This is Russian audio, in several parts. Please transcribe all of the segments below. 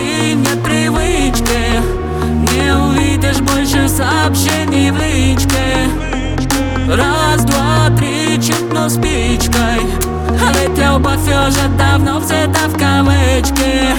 три, нет привычки. Не увидишь больше сообщений в личке. Раз, два, три, чиркну спичкой. А ведь любовь уже давно взята в кавычки.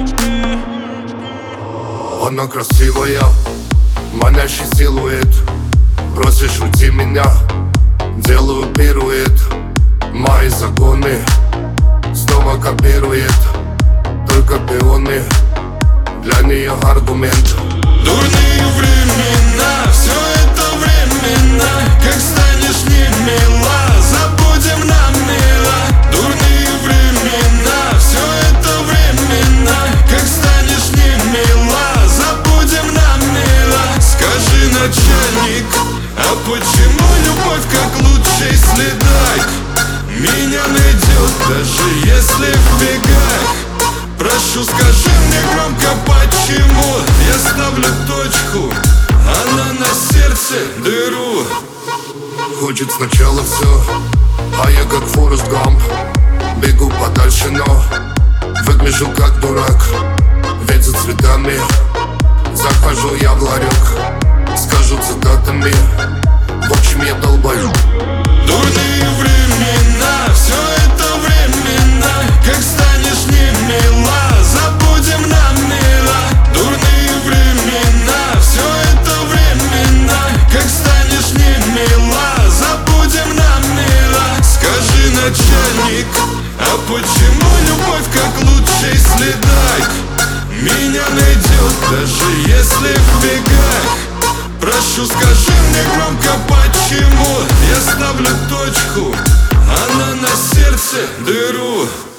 Она красивая, манящий силуэт. Просишь уйти меня, делаю пируэт. Мои законы снова копирует, только пионы, для нее аргумент. Дурные времена, все это временно. Как станешь не мила, забудем нам мило. Дурные времена, все это временно. Как станешь не мила, забудем нам мило. Скажи, начальник, а почему любовь как лучший следак меня найдет, даже если в бегах? Прошу, скажи мне громко, почему я ставлю точку, она на сердце дыру. Хочет сначала все, а я как Форест Гамп. Бегу подальше, но выгляжу как дурак. Ведь за цветами захожу я в ларек. Скажу цитатами, в общем я долбаю. Дурные времена, все это временно. Как станешь не мила, забудем нам мило. Дурные времена, все это временно. Как станешь не мила, забудем нам мило. Скажи, начальник, а почему любовь как лучший следак меня найдет, даже если в бегах? Прошу, скажи мне громко, почему я ставлю точку, она на сердце дыру.